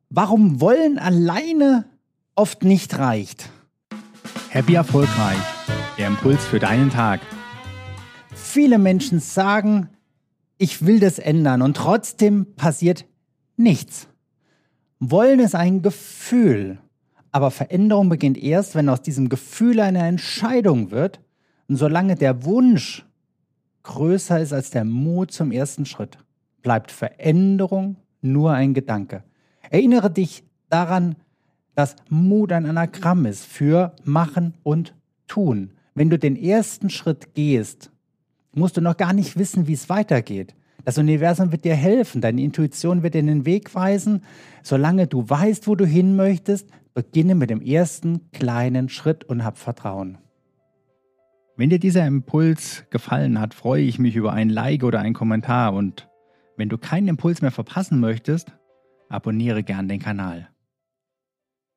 Warum Wollen alleine oft nicht reicht. Happy Erfolgreich, der Impuls für deinen Tag. Viele Menschen sagen, ich will das ändern und trotzdem passiert nichts. Wollen ist ein Gefühl, aber Veränderung beginnt erst, wenn aus diesem Gefühl eine Entscheidung wird. Und solange der Wunsch größer ist als der Mut zum ersten Schritt, bleibt Veränderung nur ein Gedanke. Erinnere dich daran, dass Mut ein Anagramm ist für Machen und Tun. Wenn du den ersten Schritt gehst, musst du noch gar nicht wissen, wie es weitergeht. Das Universum wird dir helfen, deine Intuition wird dir den Weg weisen. Solange du weißt, wo du hin möchtest, beginne mit dem ersten kleinen Schritt und hab Vertrauen. Wenn dir dieser Impuls gefallen hat, freue ich mich über ein Like oder einen Kommentar. Und wenn du keinen Impuls mehr verpassen möchtest, abonniere gern den Kanal.